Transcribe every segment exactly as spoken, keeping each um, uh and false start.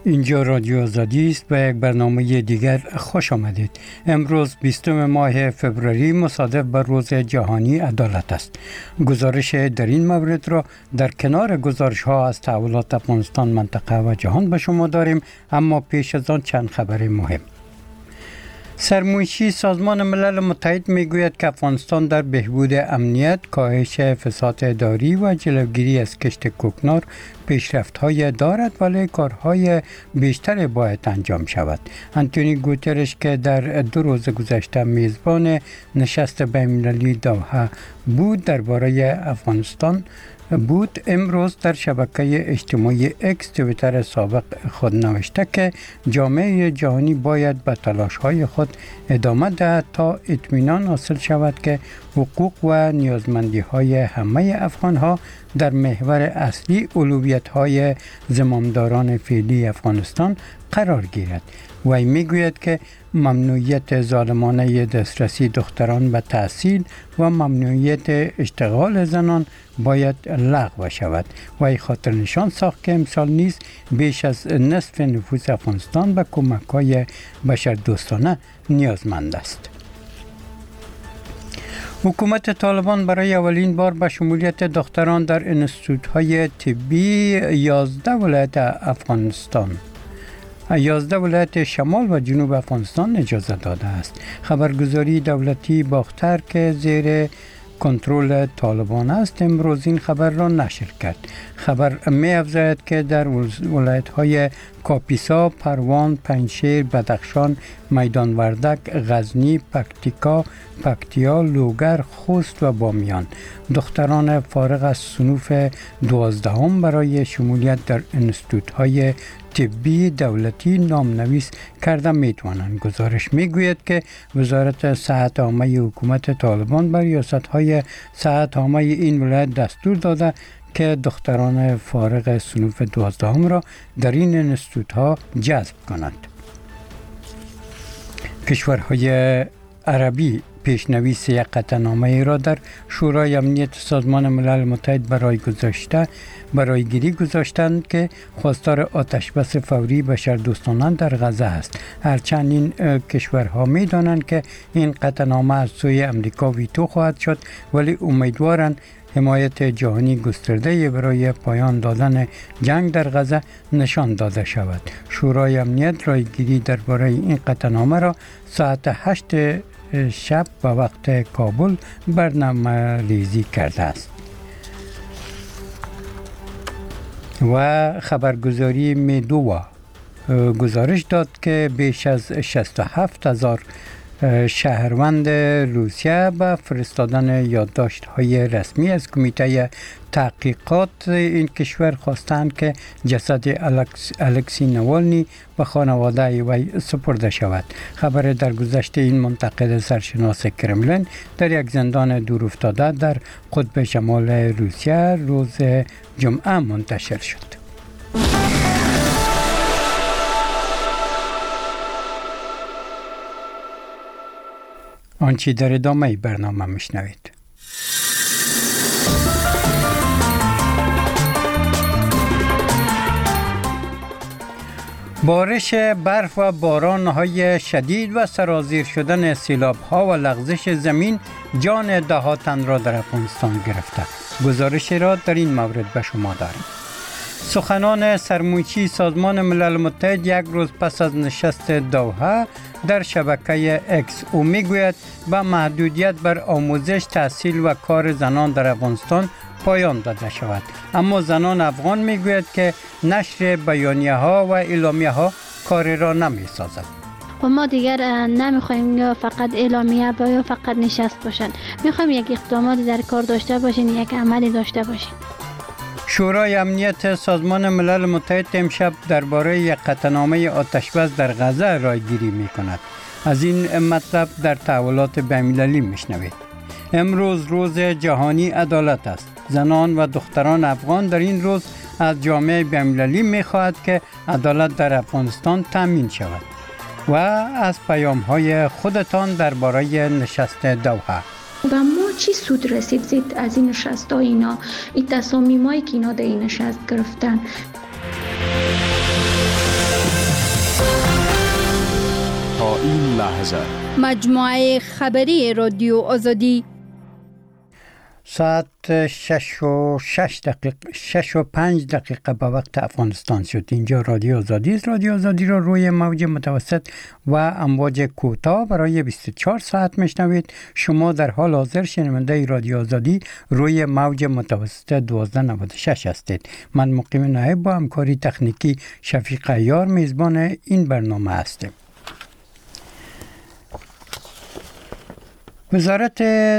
اینجا رادیو آزادی است و یک برنامه دیگر خوش آمدید. امروز بیستم ماه فوریه مصادف بر روز جهانی عدالت است. گزارش در این مورد را در کنار گزارش ها از تحولات افغانستان، منطقه و جهان به شما داریم، اما پیش از آن چند خبر مهم. سرمنشی سازمان ملل متحد میگوید که افغانستان در بهبود امنیت، کاهش فساد اداری و جلوگیری از کشت کوکنار پیشرفت‌های دارد، ولی کارهای بیشتر باید انجام شود. انتونی گوترش که در دو روز گذشته میزبان نشست بین‌المللی دوحه بود، درباره افغانستان بود، امروز در شبکه اجتماعی اکس توییتر سابق خود نوشته که جامعه جهانی باید به تلاش‌های خود ادامه دهد تا اطمینان حاصل شود که حقوق و نیازمندی‌های همه افغان‌ها در محور اصلی اولویت‌های زمامداران فعلی افغانستان قرار گیرد. وی میگوید که ممنوعیت ظالمانه دسترسی دختران به تحصیل و ممنوعیت اشتغال زنان باید لغو شود. وی خاطر نشان ساخت که امسال نیز بیش از نصف نفوس افغانستان به کمک‌های بشردوستانه نیازمند است. حکومت طالبان برای اولین بار به شمولیت دختران در انستیتوت‌های طبی یازده ولایت افغانستان یازده ولایت شمال و جنوب افغانستان اجازه داده است. خبرگزاری دولتی باختر که زیر کنترل طالبان است امروز این خبر را نشر کرد. خبر می افزاید که در ولایت‌های کاپیسا، پروان، پنجشیر، بدخشان، میدان وردک، غزنی، پکتیکا، پکتیا، لوگر، خوست و بامیان دختران فارغ از صنوف دوازدهم برای شمولیت در انستیتوت‌های طبی دولتی نامنویس کرده می توانند. گزارش می گوید که وزارت صحت عامه حکومت طالبان بر ریاست‌های صحت عامه این ولایت دستور داده که دختران فارغ صنوف دوازدهم را در این انستیتوت‌ها جذب کنند. کشورهای عربی پیشنویس یک قطعنامه را در شورای امنیت سازمان ملل متحد برای گذاشته برای گیری گذاشتند که خواستار آتشبس فوری بشردوستانه در غزه است. هرچند این کشورها می دانند که این قطعنامه از سوی امریکا ویتو خواهد شد، ولی امیدوارند حمایت جهانی گسترده برای پایان دادن جنگ در غزه نشان داده شود. شورای امنیت رایگیری درباره این قطعنامه را ساعت هشت شب به وقت کابل برنامه ریزی کرده است. و خبرگزاری میدوا گزارش داد که بیش از شصت و هفت هزار شهروند روسیه به فرستادن یادداشت‌های رسمی از کمیته تحقیقات این کشور خواستند که جسد الکس، الکسی نوالنی به خانواده وی سپرده شود. خبر در گذشته این منتقد سرشناس کرملین در یک زندان دور افتاده در قطب شمال روسیه روز جمعه منتشر شد. آنچه در ادامه برنامه میشنوید. بارش برف و باران‌های شدید و سرازیر شدن سیلاب‌ها و لغزش زمین جان ده ها تن را در افغانستان گرفته. گزارش را در این مورد به شما داریم. سخنان سرمنشی سازمان ملل متحد یک روز پس از نشست دوحه در شبکه اکس او میگوید به محدودیت بر آموزش، تحصیل و کار زنان در افغانستان پایان داده شود. اما زنان افغان میگوید که نشر بیانیه ها و اعلامیه ها کار را نمی سازد. و ما دیگر نمیخوایم یا فقط اعلامیه با یا فقط نشست باشن، میخوایم یک اقداماتی در کار داشته باشین، یک عملی داشته باشین. شورای امنیت سازمان ملل متحد امشب درباره یک قطعنامه آتشبس در غزه رایگیری می کند. از این مطلب در تحولات بین‌المللی میشنوید. امروز روز جهانی عدالت است. زنان و دختران افغان در این روز از جامعه بین‌المللی می‌خواهد که عدالت در افغانستان تامین شود و از پیام‌های خودتان درباره نشست دوحه. و ما چی سود رسید زید از این نشست ها، اینا این تصامیمایی که اینا در این نشست گرفتن. این لحظه مجموعه خبری رادیو آزادی ساعت شش و شش دقیقه شش و پنج دقیقه به وقت افغانستان شد. اینجا رادیو آزادی است. رادیو آزادی را روی موج متوسط و امواج کوتاه برای بیست و چهار ساعت میشنوید. شما در حال حاضر شنونده رادیو آزادی روی موج متوسط دوازده نود و شش هستید. من مقیم نایب با همکاری تکنیکی شفیق عیار میزبان این برنامه هستم. وزارت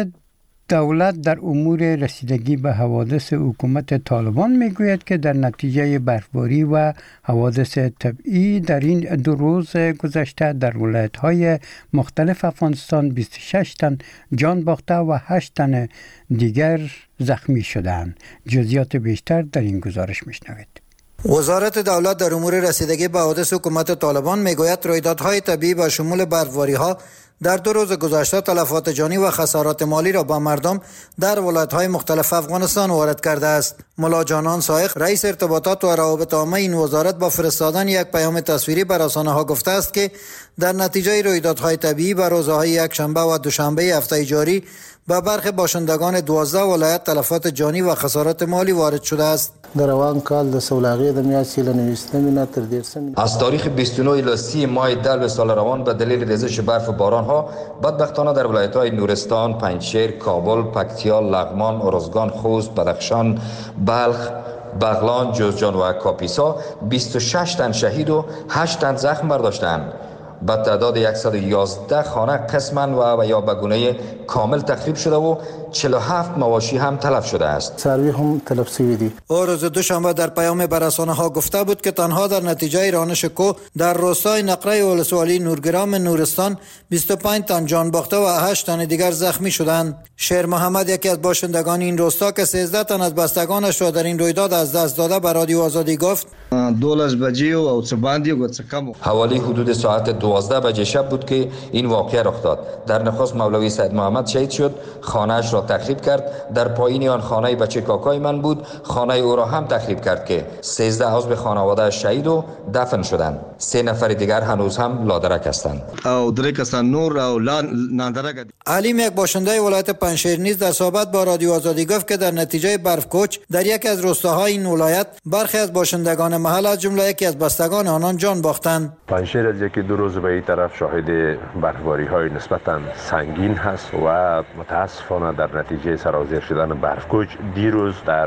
دولت در امور رسیدگی به حوادث حکومت طالبان میگوید که در نتیجه برفباری و حوادث طبیعی در این دو روز گذشته در ولایت‌های مختلف افغانستان بیست و شش تن جان باخته و هشت تن دیگر زخمی شدند. جزئیات بیشتر در این گزارش میشنوید. وزارت دولت در امور رسیدگی به حوادث حکومت طالبان میگوید رویدادهای طبیعی با شمول برفباری‌ها در دو روز گذشته تلفات جانی و خسارات مالی را با مردم در ولایت‌های مختلف افغانستان وارد کرده است. ملا جانان سائق رئیس ارتباطات و روابط عامه این وزارت با فرستادن یک پیام تصویری بر رسانه‌ها گفته است که در نتیجه رویدادهای طبیعی بر روزهای یکشنبه و دوشنبه هفته جاری به برخی باشندگان دوازده ولایت تلفات جانی و خسارات مالی وارد شده است. در روان کال د سولاغی د میاشتې له نویستنې نه تر دیرشم از تاریخ بیست و نه الی سی ماه دلو سال روان به دلیل ریزش برف و باران‌ها بدبختانه در ولایت‌های نورستان، پنجشیر، کابل، پکتیا، لغمان، ارزگان، خوست، بدخشان، بلخ، بغلان، جوزجان و کاپیسا بیست و شش تن شهید و هشت تن زخم برداشتند. با تعداد صد و یازده خانه قسما و یا به گونه کامل تخریب شده و چهل و هفت مواشی هم تلف شده است. سروی هم تلف شده دی. او روز دوشنبه در پیام به رسانه‌ها گفته بود که تنها در نتیجه رانش کوه در روستای نقره ولسوالی نورگرام نورستان بیست و پنج تن جان باخته و هشت تن دیگر زخمی شدند. شیر محمد یکی از باشندگان این روستا که سیزده تن از بستگانش را در این رویداد از دست داده به رادیو آزادی گفت دولت بجی و څه باندې و څه کم. حوالی حدود ساعت دوازده بجه شب بود که این واقعه رخ داد. در نخست مولوی سید محمد شهید شد، خانه‌اش را تخریب کرد. در پایین آن خانه بچه کاکای من بود، خانه او را هم تخریب کرد که سیزده عضو خانواده شهید و دفن شدند. سه نفر دیگر هنوز هم لادرک هستند. او درې کسان نور او نادرک. علیم یک باشنده ولایت پنجشیر نیز در صحبت با رادیو آزادی گفت که در نتیجه برف کوچ در یکی از روستاهای این ولایت برخی از باشندگان محل از جمله یکی از بستگان آنان جان باختند. پنجشیر از یکی دو روز به این طرف شاهد برفباری های نسبتا سنگین هست و متاسفانه در نتیجه سرازیر شدن برفکوچ دیروز در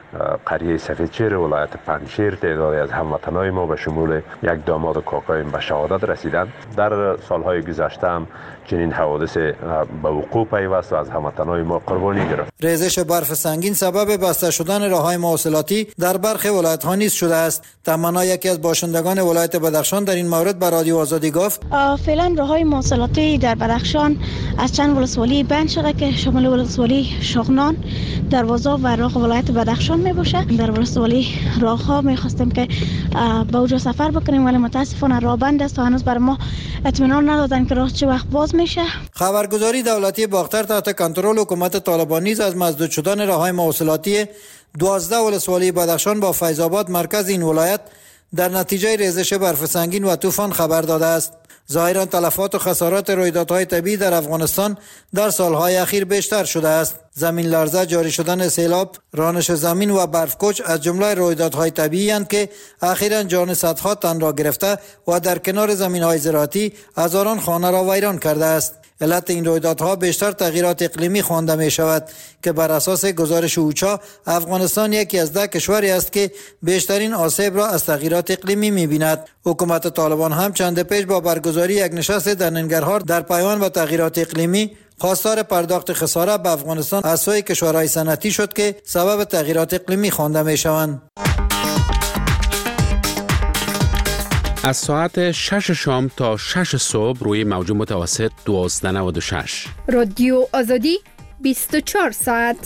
قریه سفیدچیر ولایت پنجشیر تعدادی از هموطنان ما به شمول یک داماد و کاکایم به شهادت رسیدند. در سالهای گذشته هم چنین حوادث به وقوع پیوست و از هموطنان ما قربانی گرفت. ریزش برف سنگین سبب بسته شدن راههای مواصلاتی در برخی ولایت‌ها نیز شده است. تمنا یکی از باشندگان ولایت بدخشان در این مورد به رادیو آزادی گفت فعلا راههای مواصلاتی در بدخشان از چند ولسوالی بند شده که شامل ولسوالی شغنان، دروازه و راه ولایت بدخشان می باشه. در ولسوالی راهها می خواستیم که به اونجا سفر بکنیم ولی متاسفانه راه بند است و هنوز بر ما اطمینان ندادن که راه چه وقت باز میشه. خبرگزاری دولتی باختر تحت کنترل حکومت طالبان نیز از مسدود شدن راههای مواصلاتی دوازده ولسوالی بدخشان با فیض آباد مرکز این ولایت در نتیجه ریزش برف سنگین و طوفان خبر داده است. ظاهرا تلفات و خسارات رویدادهای طبیعی در افغانستان در سالهای اخیر بیشتر شده است. زمین لرزه، جاری شدن سیلاب، رانش زمین و برفکوچ از جمله رویدادهای طبیعی اند که اخیراً جان صدها تن را گرفته و در کنار زمین‌های زراعتی هزاران خانه را ویران کرده است. علت این رویدادها بیشتر تغییرات اقلیمی خوانده می شود که بر اساس گزارش اوچا افغانستان یکی از ده کشوری است که بیشترین آسیب را از تغییرات اقلیمی می بیند. حکومت طالبان هم چند پیش با برگزاری یک نشست در ننگرهار در پیوند با تغییرات اقلیمی خواستار پرداخت خسارت به افغانستان از سوی کشورهای صنعتی شد که سبب تغییرات اقلیمی خوانده می شوند. از ساعت شش شام تا شش صبح روی موج متوسط دوازده نود و شش. رادیو آزادی بیست و چهار ساعت.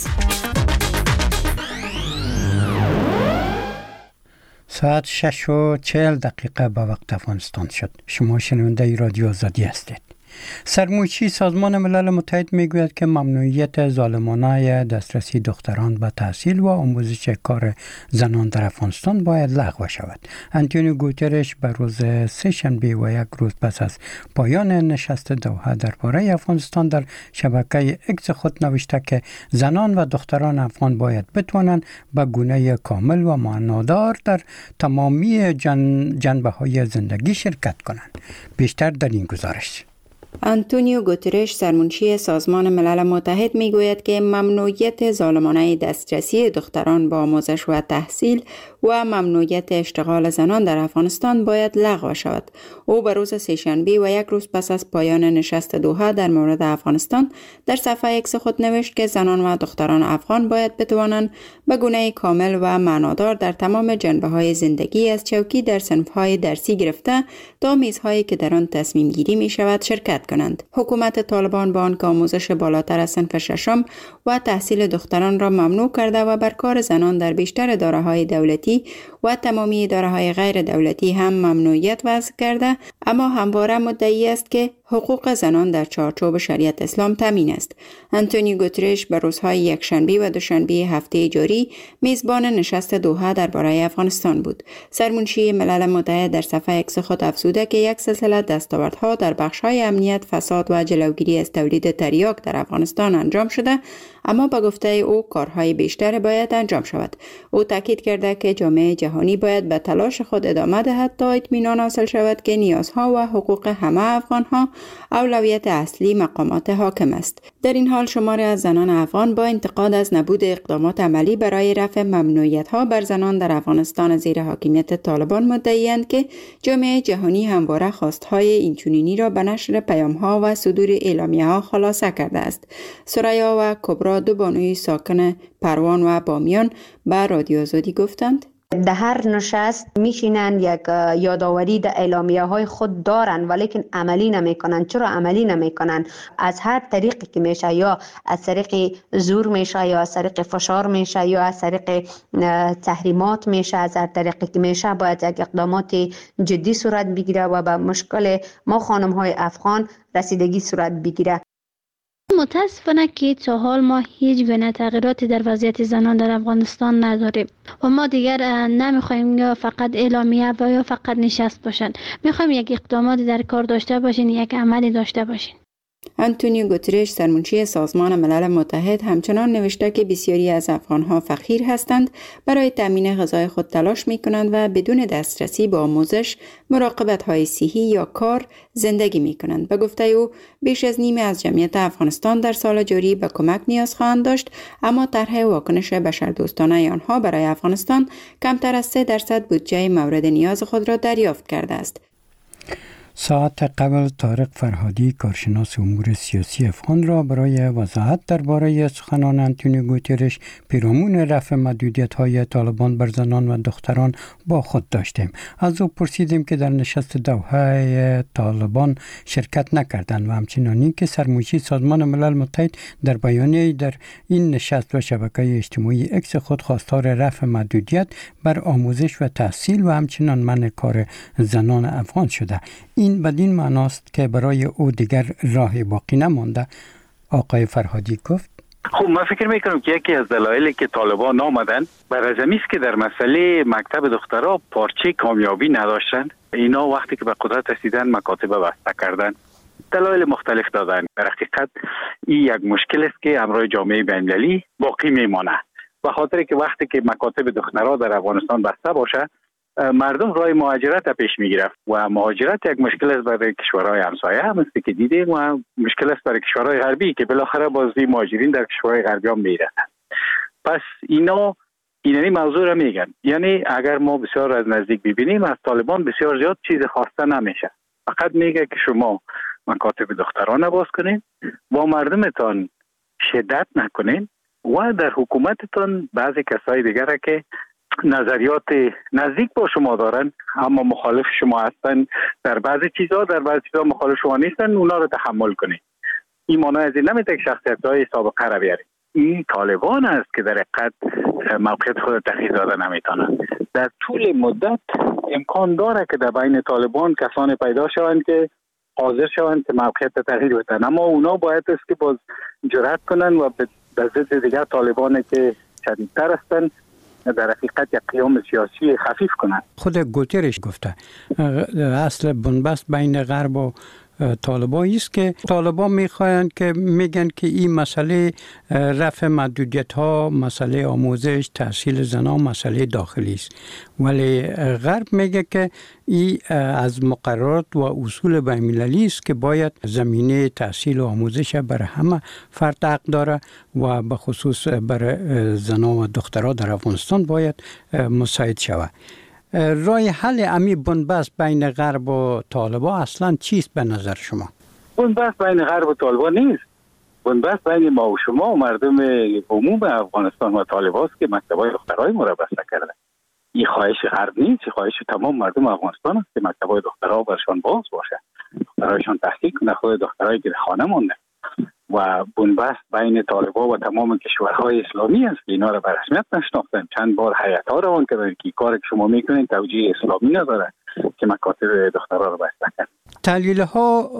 ساعت شش و چهل دقیقه به وقت افغانستان شد. شما شنونده رادیو آزادی هستید. سرموچی سازمان ملل متحد میگوید که ممنوعیت ظالمانه دسترسی دختران به تحصیل و آموزش کار زنان در افغانستان باید لغو شود. انتونیو گوترش به روز سه شنبه و یک روز پس از پایان نشست دوحه درباره افغانستان در شبکه اکس خود نوشته که زنان و دختران افغان باید بتوانند به گونه کامل و معنادار در تمامی جن... جنبه های زندگی شرکت کنند. بیشتر در این گزارش. انتونیو گوترش سرمنشی سازمان ملل متحد میگوید که ممنوعیت ظالمانه دسترسی دختران به آموزش و تحصیل و ممنوعیت اشتغال زنان در افغانستان باید لغو شود. او به روز سه‌شنبه و یک روز پس از پایان نشست دوحه در مورد افغانستان در صفحه اکس خود نوشت که زنان و دختران افغان باید بتوانند به گونه کامل و معنادار در تمام جنبه‌های زندگی از چوکی در صنف‌های درسی گرفته تا میزهایی که در آن تصمیم گیری می شود شرکت کنند. حکومت طالبان با آنکه آموزش بالاتر از صنف ششم و تحصیل دختران را ممنوع کرده و بر کار زنان در بیشتر اداره‌های دولتی و تمامی اداره‌های غیر دولتی هم ممنوعیت وضع کرده، اما همواره مدعی است که حقوق زنان در چارچوب شریعت اسلام تامین است. انتونیو گوترش به روزهای یکشنبه و دوشنبه هفته جاری میزبان نشست دوحه درباره افغانستان بود. سرمنشی ملل متحد در صفحه اکس خود افزوده که یک سلسله دستاوردها در بخش‌های امنیت، فساد و جلوگیری از تولید تریاک در افغانستان انجام شده، اما با گفته او کارهای بیشتر باید انجام شود. او تاکید کرده که جامعه جهانی باید به تلاش خود ادامه دهد تا اطمینان حاصل شود که نیازها و حقوق همه افغانها اولویت اصلی مقامات حاکم است. در این حال شماری از زنان افغان با انتقاد از نبود اقدامات عملی برای رفع ممنوعیت‌ها بر زنان در افغانستان زیر حاکمیت طالبان مدعی‌اند که جامعه جهانی همواره خواستهای اینچنینی را به نشر پیام‌ها و صدور اعلامیه‌ها خلاصه کرده است. سریا و کبرا، دو بانوی ساکن پروان و بامیان، به رادیو آزادی گفتند در هر نشست میشینن یک یادآوری در اعلامیه های خود دارن ولیکن عملی نمیکنن. چرا عملی نمیکنن؟ از هر طریقی که میشه، یا از طریق زور میشه، یا از طریق فشار میشه، یا از طریق تحریمات میشه. از هر طریقی که میشه باید یک اقدامات جدی صورت بگیره و به مشکل ما خانم های افغان رسیدگی صورت بگیره. متاسفانه که تا حال ما هیچ گونه تغییراتی در وضعیت زنان در افغانستان نداریم و ما دیگر نمیخوایم یا فقط اعلامیه با یا فقط نشست باشند. میخوایم یک اقداماتی در کار داشته باشین، یک عملی داشته باشین. انتونیو گوترش سرمنشی سازمان ملل متحد همچنان نوشته که بسیاری از افغانها فقیر هستند، برای تامین غذای خود تلاش می کنند و بدون دسترسی به آموزش، مراقبت های صحی یا کار زندگی می کنند. به گفته او بیش از نیمه از جمعیت افغانستان در سال جاری به کمک نیاز خواهند داشت، اما طرح واکنش بشردوستانه آنها برای افغانستان کمتر از سه درصد بودجه مورد نیاز خود را دریافت کرده است. ساعت قبل طارق فرهادی کارشناس امور سیاسی افغان را برای وضاحت درباره سخنان انتونیو گوترش پیرامون رفع محدودیت‌های طالبان بر زنان و دختران با خود داشتیم. از او پرسیدیم که در نشست دوحه طالبان شرکت نکردند و همچنانی که سرمنشی سازمان ملل متحد در بیانیه‌ای در این نشست و شبکه اجتماعی اکس خود خواستار رفع محدودیت بر آموزش و تحصیل و همچنان منع کار زنان افغان شده. این بدین معناست که برای او دیگر راه باقی نمانده. آقای فرهادی گفت خب من فکر میکنم که یکی از دلایلی که طالبان آمدن برای زمین است که در مسئله مکتب دخترها پارچه کامیابی نداشتند. اینا وقتی که به قدرت رسیدن مکاتب بسته کردن، دلایل مختلف دادن. در حقیقت این یک مشکل است که امروز جامعه بین‌المللی باقی میمانه، به خاطر که وقتی که مکاتب دخترها در افغانستان بسته باشه مردم راه مهاجرت پیش میگیرند و مهاجرت یک مشکل است برای کشورهای همسایه، هم است که دیدیم، و مشکل است برای کشورهای غربی که بالاخره بازی مهاجرین در کشورهای غربی هم میرسند. پس اینا اینمی موضوع را میگن. یعنی اگر ما بسیار از نزدیک ببینیم از طالبان بسیار زیاد چیز خواسته نمیشه، فقط میگه که شما مکاتب دختران باز کنین، با مردمتان شدت نکنین و در حکومتتان بعضی کسای دیگره که نظریات نزدیک با شما دارن اما مخالف شما هستن در بعضی چیزها، در بعضی چیزها مخالف شما نیستن، اونا رو تحمل کنید. این معنی از این نمیده که شخصیت‌های سابقه را بیارید. این طالبان است که در حقیقت موقعیت خود تغییر داده نمیتونن. در طول مدت امکان داره که در بین طالبان کسانی پیدا شوند که حاضر شوند که موقعیت تغییر بدن، اما اونا باید است که باز جرأت کنن و به ضد دیگر طالبان که شدیدتر هستند در حقیقت یک قیام سیاسی خفیف کنند. خود گوترش گفته اصل بنبست بین غرب و طالبان است که طالبان میخواهند که میگن که این مسئله رفع محدودیت ها، مسئله آموزش، تحصیل زنان مسئله داخلی است، ولی غرب میگه که این از مقررات و اصول بین المللی است که باید زمینه تحصیل و آموزش برای همه فرد حق داره و به خصوص برای زنان و دخترها در افغانستان باید مساعد شود. رای حل امی بنبست بین غرب و طالبان اصلا چیست به نظر شما؟ بنبست بین غرب و طالبان نیست. بنبست بین ما و شما و مردم عموم افغانستان و طالبان است که مکتب‌های دخترای ما را بسته کرده. این خواهش غرب نیست، این خواهش تمام مردم افغانستان است که مکتب‌های دخترها برشان باز باشه. دخترایشان تحصیل کنه، خود دخترای که خانه مونده. و بنبست بین طالبان و تمام کشورهای اسلامی است که اینا را به رسمیت نشناختن. چند بار هیئت‌ها روان کردن که کاری که شما میکنین توجیه اسلامی نداره که مکاتب دخترها را بسته کرد. تحلیل ها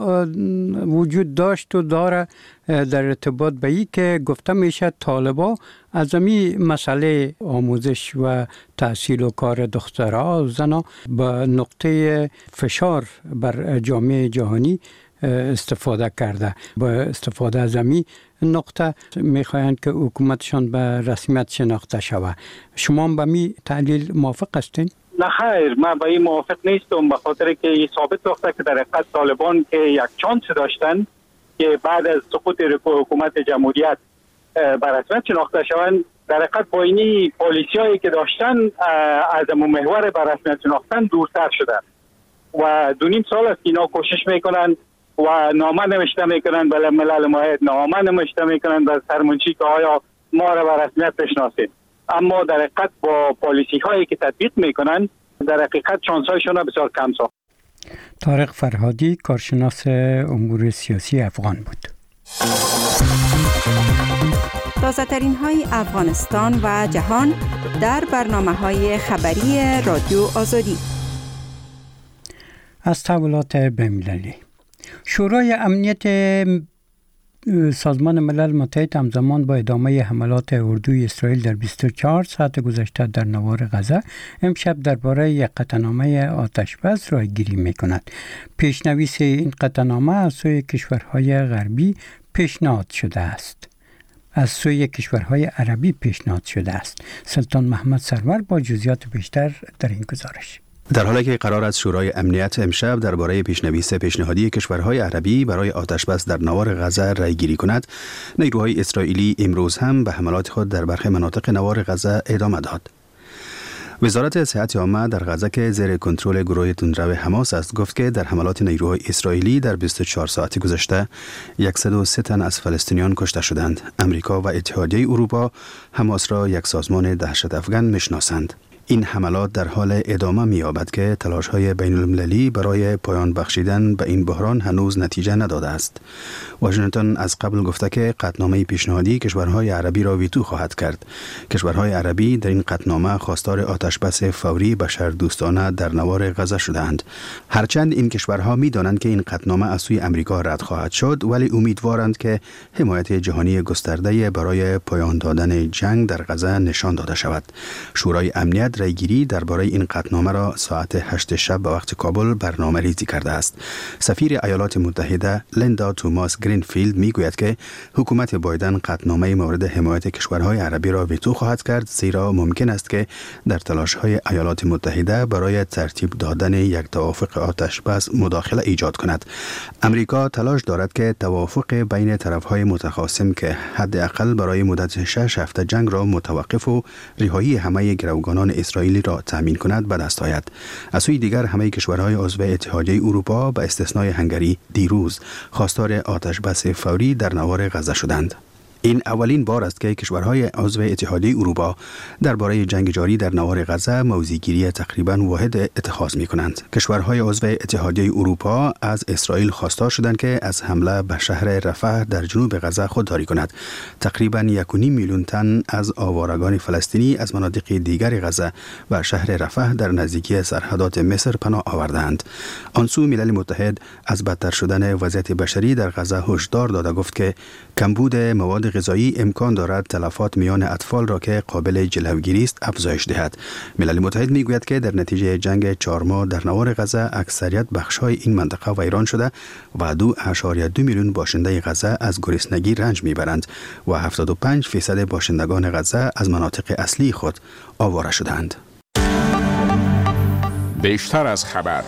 وجود داشت و داره در ارتباط به این که گفته میشه طالبان از این مسئله آموزش و تحصیل و کار دخترها و زنها به نقطه فشار بر جامعه جهانی استفاده کرده. با استفاده از این نقطه میخواهند که حکومتشان به رسمیت شناخته شود. شما با می تحلیل موافق هستین؟ نه خیر، من با این موافق نیستم، به خاطر که این ثابت ساخته که در حقیقت طالبان که یک چانس داشتن که بعد از سقوط حکومت جمهوریت به رسمیت شناخته شوند، در حقیقت با اینی پالیسیایی که داشتن از محور به رسمیت شناختن دورتر شدن و دو نیم سال است که اینا کوشش میکنن و نامه نوشته میکنن به ملل متحد، نامه نوشته میکنن به سرمنشی که آیا ما را به رسمیت بشناسید، اما در حقیقت با پالیسی هایی که تطبیق میکنن در حقیقت شانس هایشون بسیار کم ساخت. طارق فرهادی، کارشناس امور سیاسی افغان بود. تازه ترین های افغانستان و جهان در برنامه های خبری رادیو آزادی. از تحولات بین‌المللی، شورای امنیت سازمان ملل متحد همزمان با ادامه حملات اردوی اسرائیل در بیست و چهار ساعت گذشته در نوار غزه امشب درباره یک قطعنامه آتشبس رایگیری می‌کند. پیشنویس این قطعنامه از سوی کشورهای غربی پیشنهاد شده است. از سوی کشورهای عربی پیشنهاد شده است. سلطان محمد سرور با جزئیات بیشتر در این گزارش. در حالی که قرار است شورای امنیت امشب درباره پیشنویس پیشنهادی کشورهای عربی برای آتشبس در نوار غزه رایگیری کند، نیروهای اسرائیلی امروز هم به حملات خود در برخی مناطق نوار غزه ادامه داد. وزارت صحت عامه در غزه که زیر کنترل گروه تندرو حماس است گفت که در حملات نیروهای اسرائیلی در بیست و چهار ساعت گذشته صد و سه تن از فلسطینیان کشته شدند. امریکا و اتحادیه اروپا حماس را یک سازمان دهشت افکن میشناسند. این حملات در حال ادامه می‌یابد که تلاش‌های بین‌المللی برای پایان بخشیدن به این بحران هنوز نتیجه نداده است. واشنگتن از قبل گفته که قطعنامه پیشنهادی کشورهای عربی را ویتو خواهد کرد. کشورهای عربی در این قطعنامه خواستار آتشبس فوری بشردوستانه در نوار غزه شدند. هرچند این کشورها می‌دانند که این قطعنامه از سوی امریکا رد خواهد شد، ولی امیدوارند که حمایت جهانی گسترده برای پایان دادن جنگ در غزه نشان داده شود. شورای امنیت رایگیری درباره این قطعنامه را ساعت هشت شب به وقت کابل برنامه ریزی کرده است. سفیر ایالات متحده لیندا توماس گرینفیلد میگوید که حکومت بایدن قطعنامه مورد حمایت کشورهای عربی را ویتو خواهد کرد، زیرا ممکن است که در تلاش‌های ایالات متحده برای ترتیب دادن یک توافق آتشبس مداخله ایجاد کند. امریکا تلاش دارد که توافق بین طرف‌های متخاصم که حداقل برای مدت شش هفته جنگ را متوقف و رهایی همه گروگانان اسرائیلی را تامین کند به دست آید. از سوی دیگر همه کشورهای عضو اتحادیه اروپا به استثنای هنگری دیروز خواستار آتشبس فوری در نوار غزه شدند. این اولین بار است که کشورهای عضو اتحادیه اروپا درباره جنگ جاری در نوار غزه موضع‌گیری تقریباً واحد اتخاذ می‌کنند. کشورهای عضو اتحادیه اروپا از اسرائیل خواستار شدند که از حمله به شهر رفح در جنوب غزه خودداری کند. تقریباً یک و نیم میلیون تن از آوارگان فلسطینی از مناطق دیگر غزه و شهر رفح در نزدیکی سرحدات مصر پناه آوردند. آن سو ملل متحد از بدتر شدن وضعیت بشری در غزه هشدار داده گفت که کمبود مواد غذایی امکان دارد تلفات میان اطفال را که قابل جلوگیری است افزایش دهد. ملل متحد میگوید که در نتیجه جنگ چهار ماه در نوار غزه اکثریت بخش‌های این منطقه ویران شده و دو اشاریه دو میلیون باشنده غزه از گرسنگی رنج میبرند و هفتاد و پنج فیصد باشندگان غزه از مناطق اصلی خود آواره شدند. بیشتر از خبر.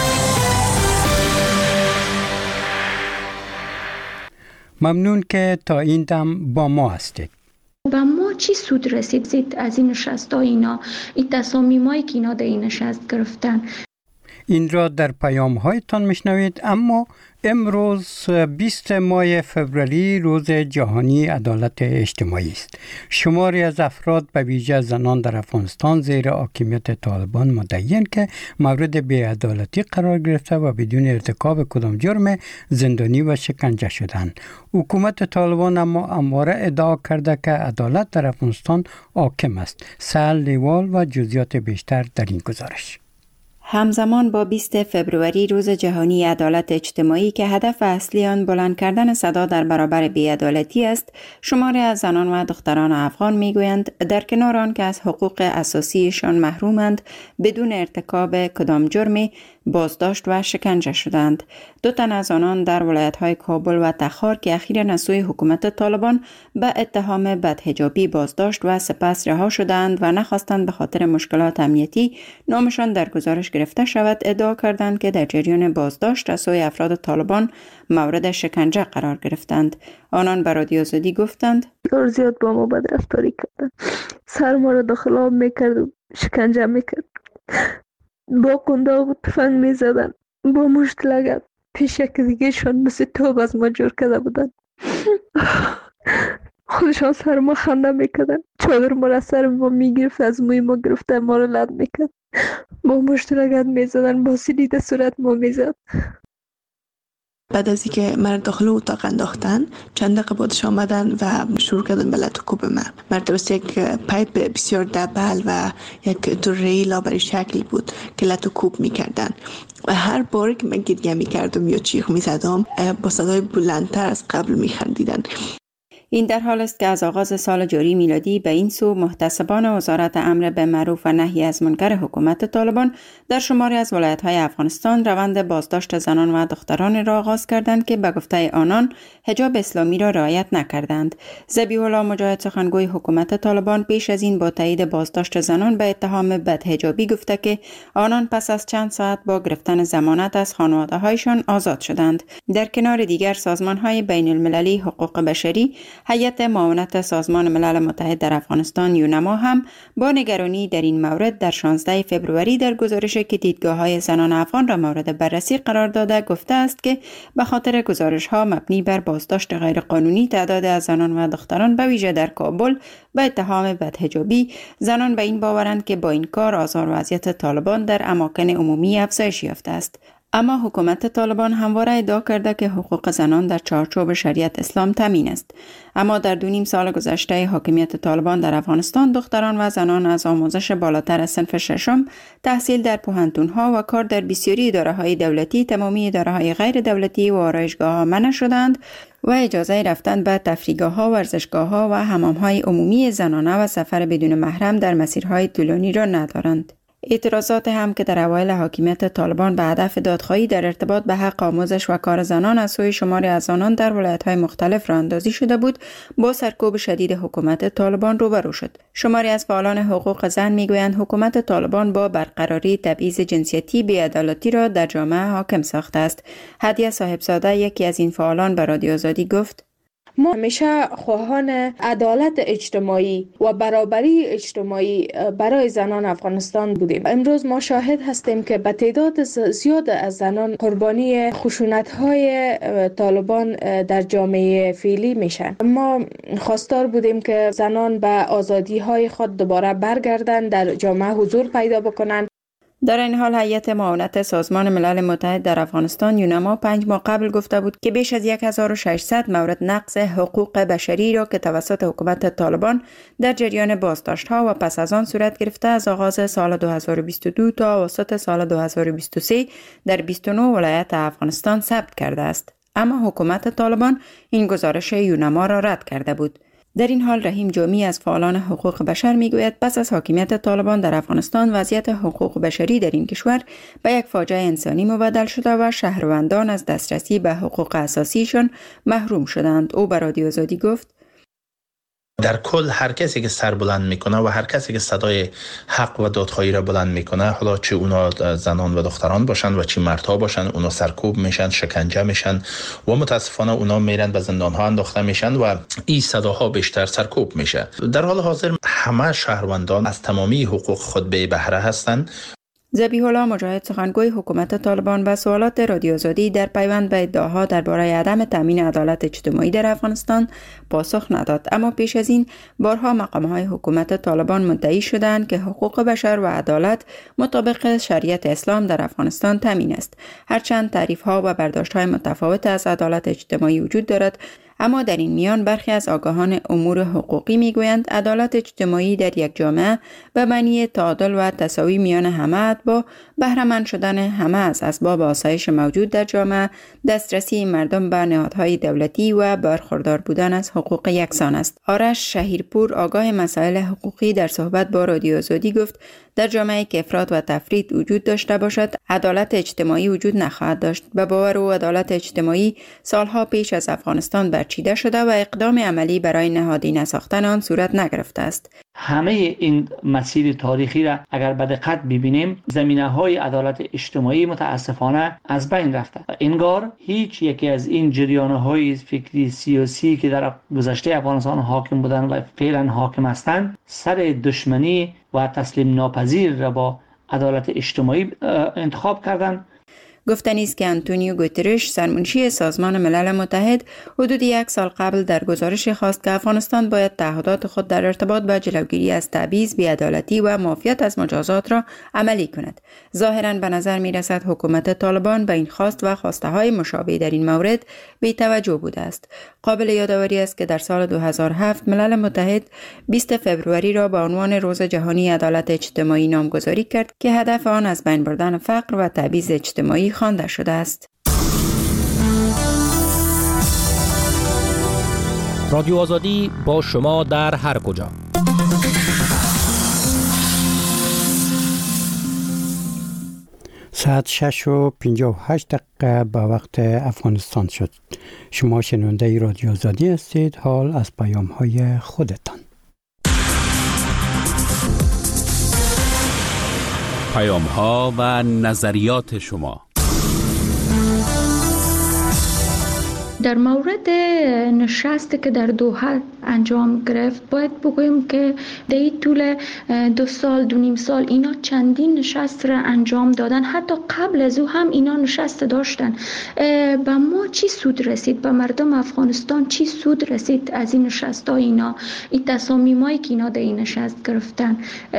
ممنون که تا این دم با ما هستید. و ما چی سود رسید زید از این نشست ها اینا این تصامیمایی که اینا در این نشست گرفتن؟ این را در پیام هایتان میشنوید. اما امروز بیست ماه فوریه روز جهانی عدالت اجتماعی است. شماری از افراد به ویژه زنان در افغانستان زیر حاکمیت طالبان مدعی‌اند که مورد بی‌عدالتی قرار گرفته و بدون ارتکاب کدام جرم زندانی و شکنجه شدند. حکومت طالبان اما همواره ادعا کرده که عدالت در افغانستان حاکم است. سهل لیوال و جزئیات بیشتر در این گزارش. همزمان با بیست فوریه روز جهانی عدالت اجتماعی که هدف اصلی آن بلند کردن صدا در برابر بی‌عدالتی است، شماری از زنان و دختران افغان میگویند در کنار آن که از حقوق اساسیشان محرومند، بدون ارتکاب کدام جرمی بازداشت و شکنجه شدند. دو تن از آنان در ولایت‌های کابل و تخار که اخیراً از سوی حکومت طالبان به اتهام بدحجابی بازداشت و سپس رها شدند و نخواستند به خاطر مشکلات امنیتی نامشان در گزارش گرفته شود، ادعا کردند که در جریان بازداشت از سوی افراد طالبان مورد شکنجه قرار گرفتند. آنان به رادیو آزادی گفتند بسیار زیاد با ما بدرفتاری کردند. سر ما را داخل آب میکرد و شکنجه میکرد. با قنداق و تفنگ می زدن، با مشت لگد. پیش یک دیگه شان مثل توب از ما جور کرده بودن. خودشان سر ما خنده میکردن. چادر ما را سر ما میگرفت، از موی ما گرفته ما را لد میکرد. با مشت لگد می زدن، با سلیده صورت ما می زد. بعد از اینکه من داخل اتاق انداختن، چند دقیقه بعدش آمدن و شروع کردن به لط و کوب من. مرتبه یک پایپ بسیار دبل و یک دوره لابری شکلی بود که لط و کوب میکردن. و هر بار که من گریه میکردم یا چیخ میزدم، با صدای بلندتر از قبل میخندیدن. این در حال است که از آغاز سال جاری میلادی به این سو محتسبان وزارت امر به معروف و نهی از منکر حکومت طالبان در شماری از ولایت‌های افغانستان روند بازداشت زنان و دختران را آغاز کردند که به گفته آنان حجاب اسلامی را رعایت نکردند. ذبیح الله مجاهد سخنگوی حکومت طالبان پیش از این با تایید بازداشت زنان به اتهام بدحجابی گفته که آنان پس از چند ساعت با گرفتن ضمانت از خانواده‌هایشان آزاد شدند. در کنار دیگر سازمان‌های بین‌المللی حقوق بشری، هیئت معاونت سازمان ملل متحد در افغانستان یونما هم با نگرانی در این مورد در شانزده فوریه در گزارشی که دیدگاه‌های زنان افغان را مورد بررسی قرار داده گفته است که به خاطر گزارش‌ها مبنی بر بازداشت غیرقانونی تعداد از زنان و دختران به ویژه در کابل به اتهام بدحجابی، زنان به این باورند که با این کار آزار و اذیت طالبان در اماکن عمومی افزایش یافته است. اما حکومت طالبان همواره ادعا کرده که حقوق زنان در چارچوب شریعت اسلام تامین است. اما در دو نیم سال گذشته حاکمیت طالبان در افغانستان دختران و زنان از آموزش بالاتر از صنف ششم، تحصیل در پوهنتون‌ها و کار در بسیاری اداره‌های دولتی، تمامی اداره‌های غیر دولتی و آرایشگاه‌ها منع شدند و اجازه رفتن به تفریحگاه‌ها، ورزشگاه‌ها و حمام‌های عمومی زنانه و سفر بدون محرم در مسیرهای طولانی را ندارند. اعتراضات هم که در اوایل حاکمیت طالبان به هدف دادخواهی در ارتباط به حق آموزش و کار زنان از سوی شماری از آنان در ولایت‌های مختلف راه اندازی شده بود، با سرکوب شدید حکومت طالبان روبرو شد. شماری از فعالان حقوق زن میگویند حکومت طالبان با برقراری تبعیض جنسیتی بی‌عدالتی را در جامعه حاکم ساخته است. هدیه صاحبزاده یکی از این فعالان به رادیو آزادی گفت: ما همیشه خواهان عدالت اجتماعی و برابری اجتماعی برای زنان افغانستان بودیم. امروز ما شاهد هستیم که به تعداد زیاد از زنان قربانی خشونت‌های طالبان در جامعه فعلی میشن. ما خواستار بودیم که زنان به آزادی‌های خود دوباره برگردند، در جامعه حضور پیدا بکنند. در این حال هیئت معاونت سازمان ملل متحد در افغانستان یونما پنج ماه قبل گفته بود که بیش از هزار و ششصد مورد نقض حقوق بشری را که توسط حکومت طالبان در جریان بازداشت‌ها و پس از آن صورت گرفته از آغاز سال دو هزار و بیست و دو تا اواسط سال دو هزار و بیست و سه در بیست و نه ولایت افغانستان ثبت کرده است. اما حکومت طالبان این گزارش یونما را رد کرده بود. در این حال رحیم جامی از فعالان حقوق بشر میگوید پس از حاکمیت طالبان در افغانستان وضعیت حقوق بشری در این کشور به یک فاجعه انسانی مبدل شده و شهروندان از دسترسی به حقوق اساسیشان محروم شدند. او به رادیو آزادی گفت: در کل هر کسی که سر بلند میکنه و هر کسی که صدای حق و دادخواهی را بلند میکنه، حالا چه اونا زنان و دختران باشن و چه مردها باشن، اونا سرکوب میشن، شکنجه میشن و متاسفانه اونا میرن به زندان ها انداخته میشن و این صداها بیشتر سرکوب میشه. در حال حاضر همه شهروندان از تمامی حقوق خود به بهره هستند. ذبیح الله مجاهد سخنگوی حکومت طالبان به سوالات رادیو آزادی در پیوند به ادعاها درباره عدم تامین عدالت اجتماعی در افغانستان پاسخ نداد، اما پیش از این بارها مقام‌های حکومت طالبان مدعی شدند که حقوق بشر و عدالت مطابق شریعت اسلام در افغانستان تامین است. هرچند تعریف‌ها و برداشت‌های متفاوت از عدالت اجتماعی وجود دارد، اما در این میان برخی از آگاهان امور حقوقی میگویند عدالت اجتماعی در یک جامعه به معنی تعادل و تساوی میان همه اتباع، بهره‌مند شدن همه از اسباب آسایش موجود در جامعه، دسترسی مردم به نهادهای دولتی و برخوردار بودن از حقوق یکسان است. آرش شهیرپور آگاه مسائل حقوقی در صحبت با رادیو آزادی گفت: در جامعه که افراط و تفرید وجود داشته باشد، عدالت اجتماعی وجود نخواهد داشت. به باور او عدالت اجتماعی سالها پیش از افغانستان برچیده شده و اقدام عملی برای نهادینه ساختن آن صورت نگرفته است. همه این مسیر تاریخی را اگر به دقت ببینیم، زمینه‌های عدالت اجتماعی متاسفانه از بین رفته. انگار هیچ یکی از این جریان‌های فکری سیاسی که در گذشته افغانستان حاکم بودند و فعلا حاکم هستند، سر دشمنی و تسلیم ناپذیر را با عدالت اجتماعی انتخاب کردند. گفتنی است که آنتونیو گوترش سرمنشی سازمان ملل متحد حدود یک سال قبل در گزارش خواست که افغانستان باید تعهدات خود در ارتباط با جلوگیری از تبعیض، بی‌عدالتی و معافیت از مجازات را عملی کند. ظاهراً به نظر می رسد حکومت طالبان به این خواست و خواسته های مشابه در این مورد بی توجه بوده است. قابل یادآوری است که در سال دو هزار و هفت ملل متحد بیست فوریه را به عنوان روز جهانی عدالت اجتماعی نامگذاری کرد که هدف آن از بین بردن فقر و تبعیض اجتماعی خوانده شده است. رادیو آزادی با شما در هر کجا. ساعت شش و پنجاه و هشت دقیقه به وقت افغانستان شد. شما شنونده رادیو آزادی هستید. حال از پیام های خودتان. پیام ها و نظریات شما. در مورد نشستی که در دوحه انجام گرفت، باید بگویم که در این طول دو سال دو نیم سال اینا چندین نشست را انجام دادن. حتی قبل از او هم اینا نشست داشتن. به ما چی سود رسید؟ به مردم افغانستان چی سود رسید از این نشست ها؟ اینا این تصامیمایی که اینا در این نشست گرفتن،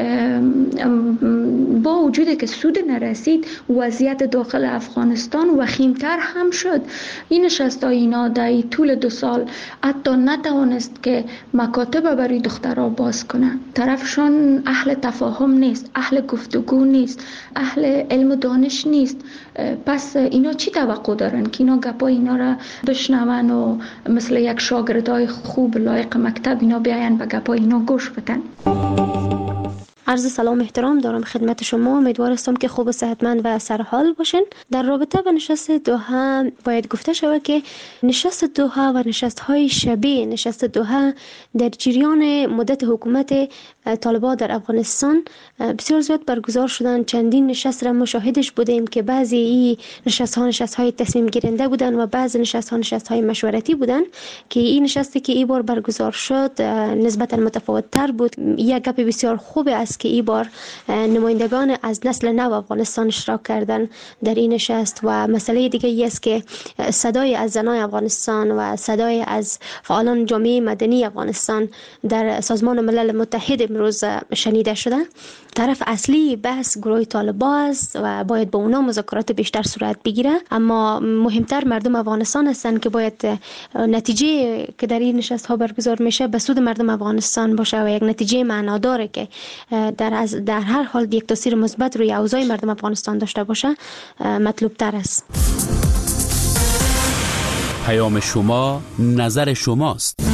با وجودی که سود نرسید، وضعیت داخل افغانستان وخیمتر هم شد. این نشست ها اینا در این طول دو سال حتی نتوانست که مکاتب برای دخترها باز کنن. طرفشان اهل تفاهم نیست، اهل گفتگو نیست، اهل علم و دانش نیست. پس اینا چی توقع دارن که اینا گپای اینا را بشنون و مثل یک شاگردای خوب لایق مکتب اینا بیاین به گپای اینا گوش بدن؟ عرض سلام احترام دارم خدمت شما. امیدوارم که خوب و صحتمند و سرحال باشین. در رابطه با نشست دوحه باید گفته شود که نشست دوحه و نشست های شبیه نشست دوحه در جریان مدت حکومت طالبان در افغانستان بسیار زیاد برگزار شدن. چندین نشست را مشاهدش بودیم که بعضی این نشست ها نشست های تصمیم گیرنده بودن و بعضی نشست ها نشست های مشورتی بودن که این نشستی که این بار برگزار شد نسبتا متفاوت تر بود. یک گپ بسیار خوب است که این بار نمایندگان از نسل نو افغانستان اشتراک کردن در این نشست و مسئله دیگه ای است که صدای از زنان افغانستان و صدای از فعالان جامعه مدنی افغانستان در سازمان ملل متحد امروز شنیده شده. طرف اصلی بحث گروه طالبان است و باید با اونا مذاکرات بیشتر صورت بگیره، اما مهمتر مردم افغانستان هستند که باید نتیجه که در این نشست ها برگزار میشه به سود مردم افغانستان باشه و یک نتیجه معناداره که در از در هر حال یک تاثیر مثبت روی اوضاع مردم افغانستان داشته باشه مطلوب تر است. پیام شما نظر شماست.